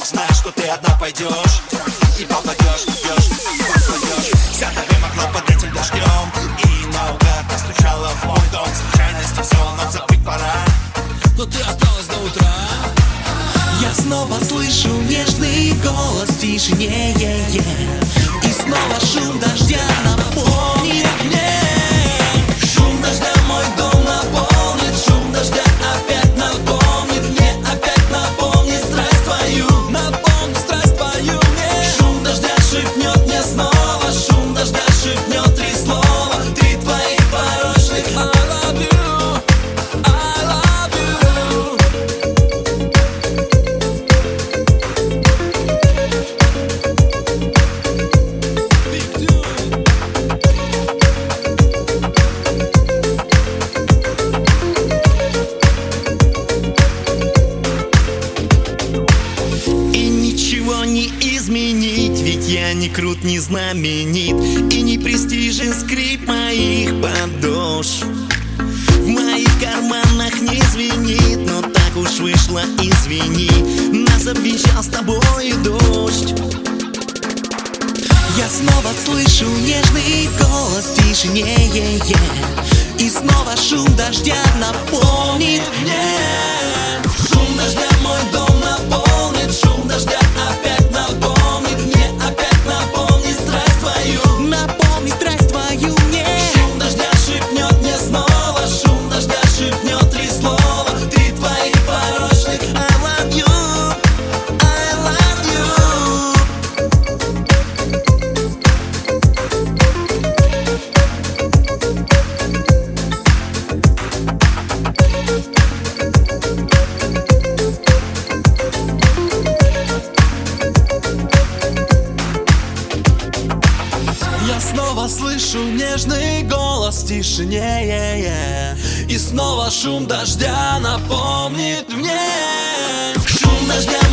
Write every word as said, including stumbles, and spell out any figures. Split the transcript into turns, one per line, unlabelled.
Знаешь, что ты одна пойдешь и попадешь, пьешь, попадешь. Вся ты вымокла под этим дождем и наугад постучала в мой дом. Случайности все, но забыть пора,
но ты осталась до утра.
Я снова слышу нежный голос в тишине, и снова шум дождя наполнит мне. Шум дождя мой дом наполнит, шум дождя опять напомнит мне, опять напомнит страсть твою, напомнит страсть твою мне. Шум дождя шепнет мне снова, шум дождя шепнет три слова, три твоих порочных I love you, I love you. И ничего не изменить, ведь я не крут, не знаменит, и не престижен скрип моих подошв. В моих карманах не звенит, но так уж вышло, извини. Нас обвенчал с тобой дождь. Я снова слышу нежный голос в тишине, и снова шум дождя наполнит мне. Шум дождя мой дом наполнит, шум дождя опять напомнит мне, опять напомнит страсть твою, напомнит страсть твою мне. Шум дождя шепнет мне снова, шум дождя шепнет три слова, три твоих порочных I love you, I love you. Я снова слышу нежный голос в тишине, и снова шум дождя напомнит мне. Шум дождя